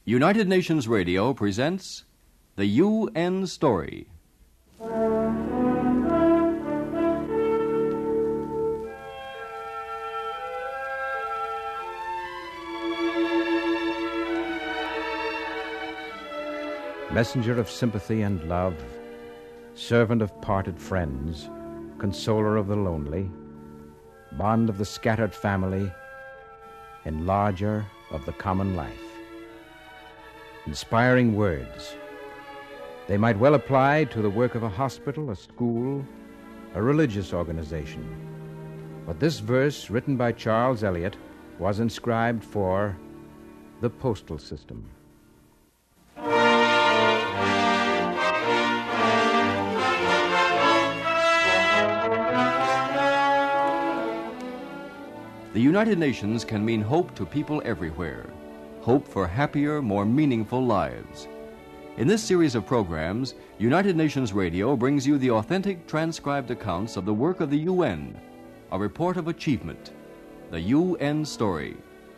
United Nations Radio presents the UN Story. Messenger of sympathy and love, servant of parted friends, consoler of the lonely, bond of the scattered family, enlarger of the common life. Inspiring words. They might well apply to the work of a hospital, a school, a religious organization. But this verse, written by Charles Eliot, was inscribed for the postal system. The United Nations can mean hope to people everywhere. Hope for happier, more meaningful lives. In this series of programs, United Nations Radio brings you the authentic transcribed accounts of the work of the UN, a report of achievement, the UN Story.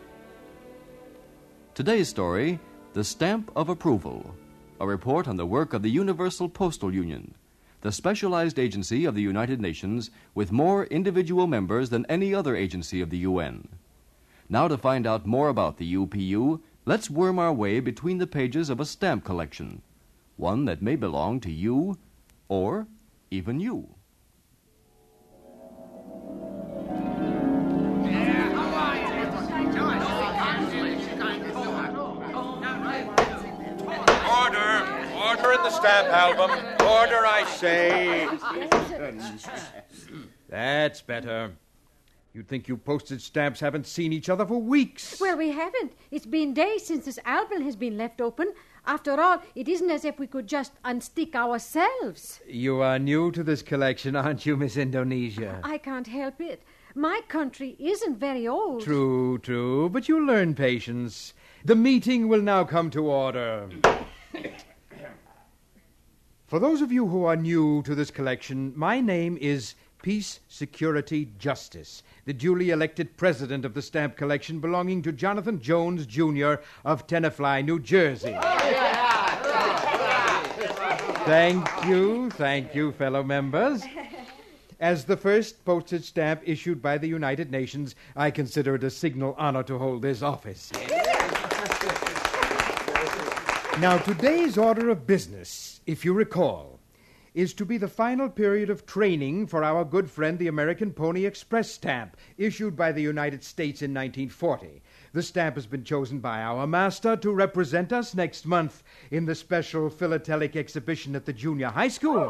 Today's story, The Stamp of Approval, a report on the work of the Universal Postal Union, the specialized agency of the United Nations with more individual members than any other agency of the UN. Now, to find out more about the UPU, let's worm our way between the pages of a stamp collection, one that may belong to you or even you. Order in the stamp album. Order, I say. That's better. You'd think you postage stamps haven't seen each other for weeks. Well, we haven't. It's been days since this album has been left open. After all, it isn't as if we could just unstick ourselves. You are new to this collection, aren't you, Miss Indonesia? I can't help it. My country isn't very old. True, but you'll learn patience. The meeting will now come to order. For those of you who are new to this collection, my name is Peace, Security, Justice, the duly elected president of the stamp collection belonging to Jonathan Jones, Jr. of Tenafly, New Jersey. Thank you, fellow members. As the first postage stamp issued by the United Nations, I consider it a signal honor to hold this office. Now, today's order of business, if you recall, is to be the final period of training for our good friend, the American Pony Express stamp, issued by the United States in 1940. The stamp has been chosen by our master to represent us next month in the special philatelic exhibition at the junior high school.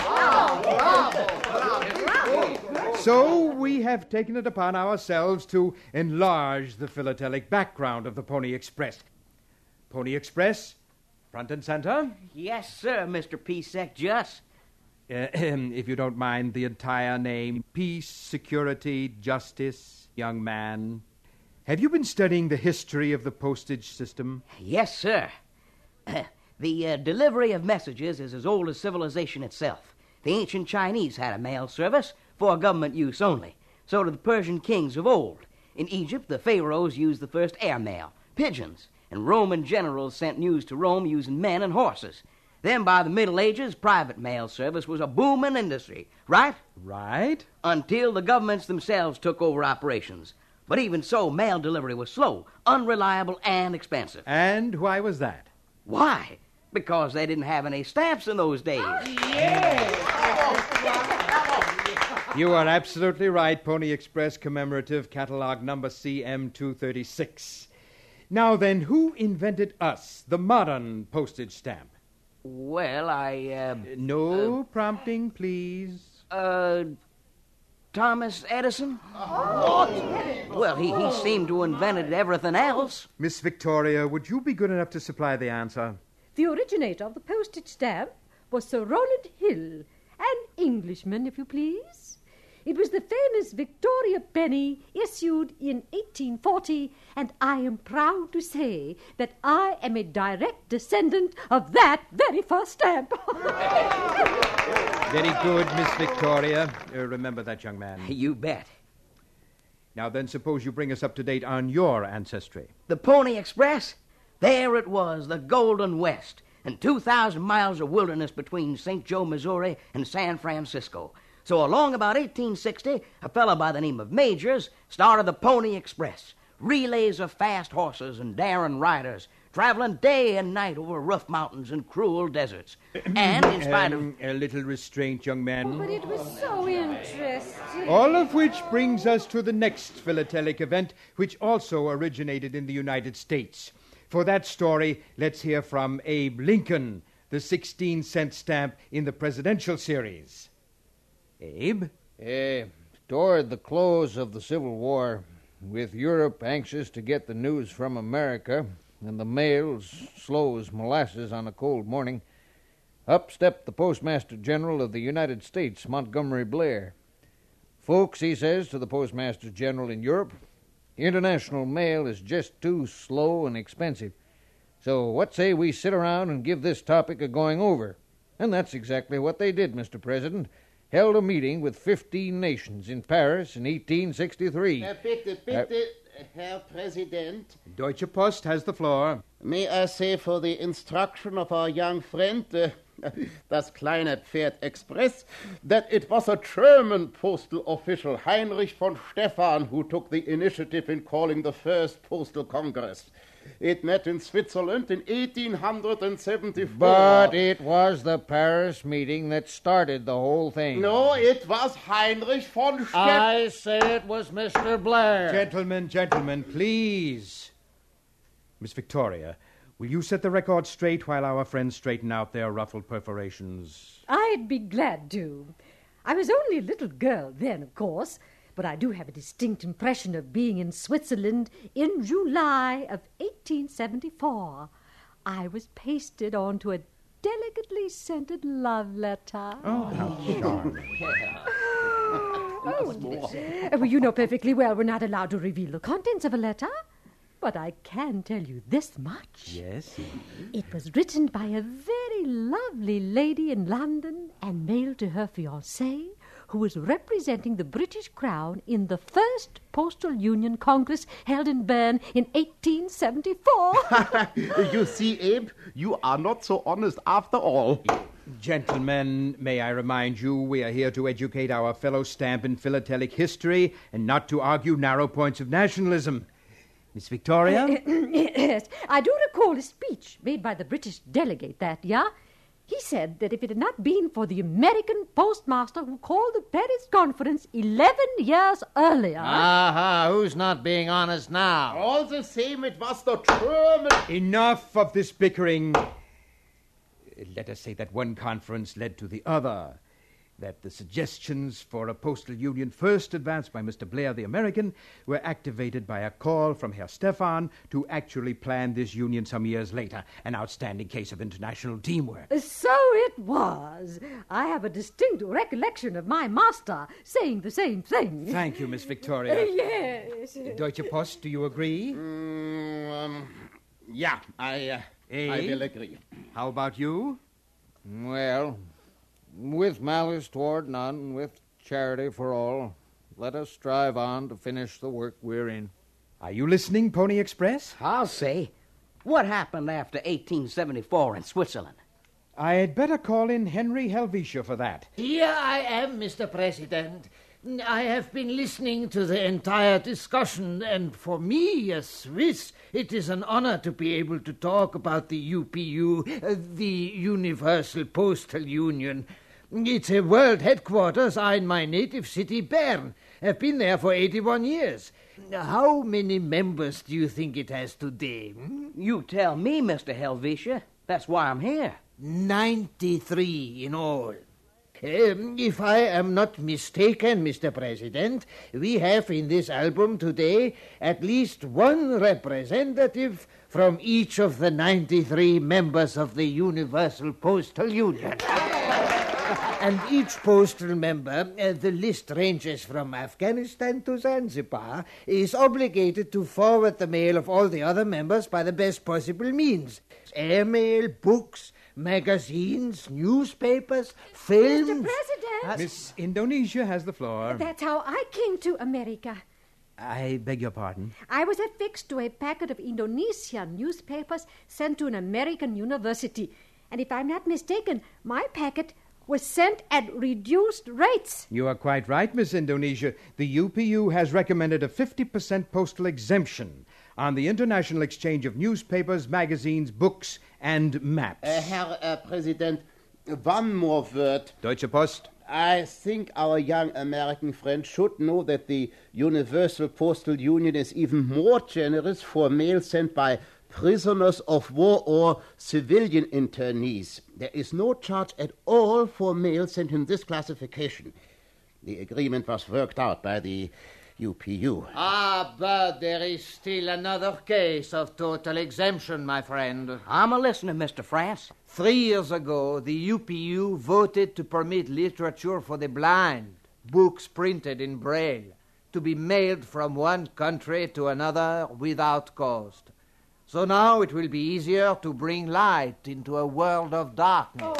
So we have taken it upon ourselves to enlarge the philatelic background of the Pony Express. Pony Express, front and center. Yes, sir, Mr. P-Sec Just. If you don't mind, the entire name. Peace, Security, Justice, young man. Have you been studying the history of the postage system? Yes, sir. The delivery of messages is as old as civilization itself. The ancient Chinese had a mail service for government use only. So did the Persian kings of old. In Egypt, the pharaohs used the first air mail, pigeons, and Roman generals sent news to Rome using men and horses. Then by the Middle Ages, private mail service was a booming industry, right? Right. Until the governments themselves took over operations. But even so, mail delivery was slow, unreliable, and expensive. And why was that? Why? Because they didn't have any stamps in those days. You are absolutely right, Pony Express commemorative catalog number CM236. Now then, who invented us, the modern postage stamp? Well, No prompting, please. Thomas Edison? Well, he seemed to have invented everything else. Miss Victoria, would you be good enough to supply the answer? The originator of the postage stamp was Sir Rowland Hill, an Englishman, if you please. It was the famous Victoria penny issued in 1840, and I am proud to say that I am a direct descendant of that very first stamp. Very good, Miss Victoria. Remember that, young man. You bet. Now then, suppose you bring us up to date on your ancestry. The Pony Express? There it was, the Golden West, and 2,000 miles of wilderness between St. Joe, Missouri, and San Francisco. So along about 1860, a fellow by the name of Majors started the Pony Express. Relays of fast horses and daring riders, traveling day and night over rough mountains and cruel deserts. And in spite of... A little restraint, young man. But it was so interesting. All of which brings us to the next philatelic event, which also originated in the United States. For that story, let's hear from Abe Lincoln, the 16-cent stamp in the presidential series. Abe? Toward the close of the Civil War, with Europe anxious to get the news from America, and the mail slow as molasses on a cold morning, up stepped the Postmaster General of the United States, Montgomery Blair. Folks, he says to the Postmaster General in Europe, international mail is just too slow and expensive. So what say we sit around and give this topic a going over? And that's exactly what they did, Mr. President. Held a meeting with 15 nations in Paris in 1863. Bitte, Herr Präsident. Deutsche Post has the floor. May I say for the instruction of our young friend, das kleine Pferd Express, that it was a German postal official, Heinrich von Stephan, who took the initiative in calling the first Postal Congress. It met in Switzerland in 1874. But it was the Paris meeting that started the whole thing. No, it was Heinrich von Stephan. I say it was Mr. Blair. Gentlemen, please. Miss Victoria, will you set the record straight while our friends straighten out their ruffled perforations? I'd be glad to. I was only a little girl then, of course, but I do have a distinct impression of being in Switzerland in July of 1874. I was pasted onto a delicately scented love letter. Oh, how charming. Well, you know perfectly well we're not allowed to reveal the contents of a letter. But I can tell you this much. Yes? It was written by a very lovely lady in London and mailed to her fiancé, who was representing the British Crown in the first Postal Union Congress held in Bern in 1874. You see, Abe, you are not so honest after all. Gentlemen, may I remind you, we are here to educate our fellow stamp in philatelic history and not to argue narrow points of nationalism. Miss Victoria? Yes, I do recall a speech made by the British delegate that year. He said that if it had not been for the American postmaster who called the Paris conference 11 years earlier... Aha, who's not being honest now? All the same, it was the German... Enough of this bickering. Let us say that one conference led to the other. That the suggestions for a postal union first advanced by Mr. Blair the American were activated by a call from Herr Stephan to actually plan this union some years later. An outstanding case of international teamwork. So it was. I have a distinct recollection of my master saying the same thing. Thank you, Miss Victoria. Yes. Deutsche Post, do you agree? Yeah, I will agree. How about you? Well, with malice toward none, with charity for all, let us strive on to finish the work we're in. Are you listening, Pony Express? I'll say. What happened after 1874 in Switzerland? I had better call in Henry Helvetia for that. Here I am, Mr. President. I have been listening to the entire discussion, and for me, a Swiss, it is an honor to be able to talk about the UPU, the Universal Postal Union. It's a world headquarters in my native city, Bern. I've been there for 81 years. How many members do you think it has today? You tell me, Mr. Helvetia. That's why I'm here. 93 in all. If I am not mistaken, Mr. President, we have in this album today at least one representative from each of the 93 members of the Universal Postal Union. And each postal member, the list ranges from Afghanistan to Zanzibar, is obligated to forward the mail of all the other members by the best possible means. Airmail, books, magazines, newspapers, films... Mr. President! Miss Indonesia has the floor. That's how I came to America. I beg your pardon? I was affixed to a packet of Indonesian newspapers sent to an American university. And if I'm not mistaken, my packet was sent at reduced rates. You are quite right, Miss Indonesia. The UPU has recommended a 50% postal exemption on the international exchange of newspapers, magazines, books, and maps. Herr President, one more word. Deutsche Post. I think our young American friend should know that the Universal Postal Union is even more generous for mail sent by prisoners of war or civilian internees. There is no charge at all for mail sent in this classification. The agreement was worked out by the UPU. Ah, but there is still another case of total exemption, my friend. I'm a listener, Mr. France. 3 years ago, the UPU voted to permit literature for the blind, books printed in Braille, to be mailed from one country to another without cost. So now it will be easier to bring light into a world of darkness.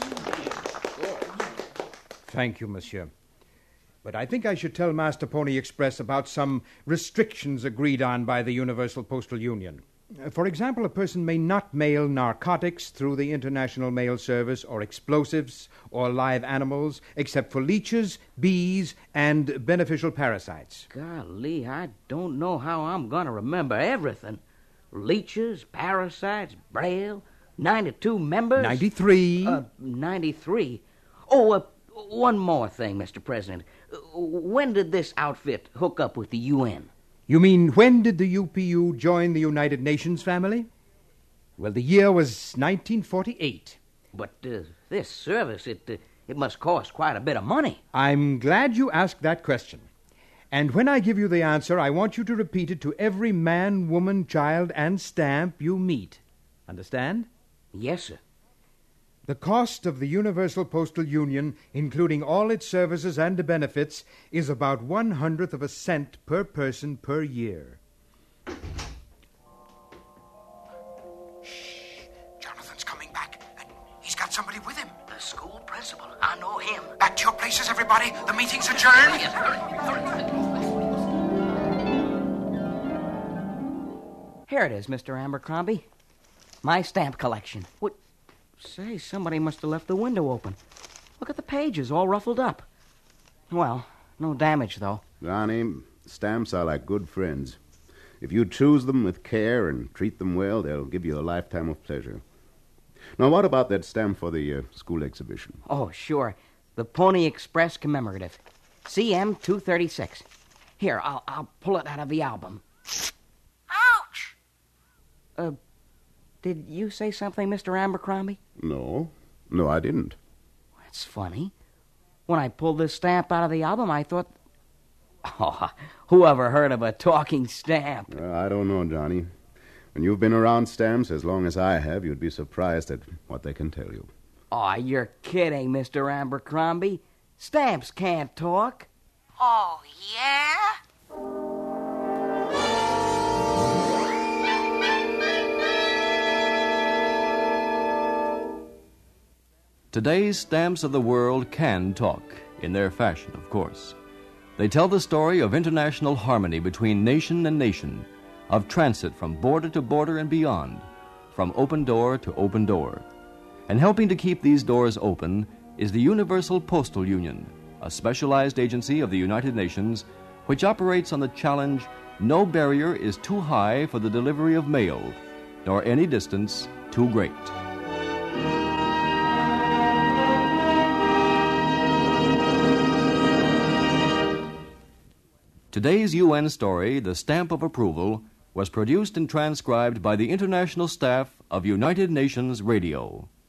Thank you, monsieur. But I think I should tell Master Pony Express about some restrictions agreed on by the Universal Postal Union. For example, a person may not mail narcotics through the International Mail Service, or explosives, or live animals, except for leeches, bees, and beneficial parasites. Golly, I don't know how I'm going to remember everything. Leeches, parasites, Braille, 92 members. 93. 93. Oh, one more thing, Mr. President. When did this outfit hook up with the UN? You mean, when did the UPU join the United Nations family? Well, the year was 1948. But this service, it must cost quite a bit of money. I'm glad you asked that question. And when I give you the answer, I want you to repeat it to every man, woman, child, and stamp you meet. Understand? Yes, sir. The cost of the Universal Postal Union, including all its services and benefits, is about 1/100 of a cent per person per year. Shh! Jonathan's coming back, and he's got somebody with him. The school principal. I know him. Back to your places, everybody. The meeting's adjourned. Here it is, Mr. Abercrombie. My stamp collection. What? Say, somebody must have left the window open. Look at the pages, all ruffled up. Well, no damage, though. Johnny, stamps are like good friends. If you choose them with care and treat them well, they'll give you a lifetime of pleasure. Now, what about that stamp for the school exhibition? Oh, sure. The Pony Express commemorative. CM 236. Here, I'll pull it out of the album. Ouch! Did you say something, Mr. Abercrombie? No, I didn't. That's funny. When I pulled this stamp out of the album, I thought... Oh, who ever heard of a talking stamp? I don't know, Johnny. When you've been around stamps as long as I have, you'd be surprised at what they can tell you. Oh, you're kidding, Mr. Abercrombie. Stamps can't talk. Oh, yeah? Today's stamps of the world can talk, in their fashion, of course. They tell the story of international harmony between nation and nation, of transit from border to border and beyond, from open door to open door. And helping to keep these doors open is the Universal Postal Union, a specialized agency of the United Nations which operates on the challenge, no barrier is too high for the delivery of mail, nor any distance too great. Today's UN story, The Stamp of Approval, was produced and transcribed by the international staff of United Nations Radio.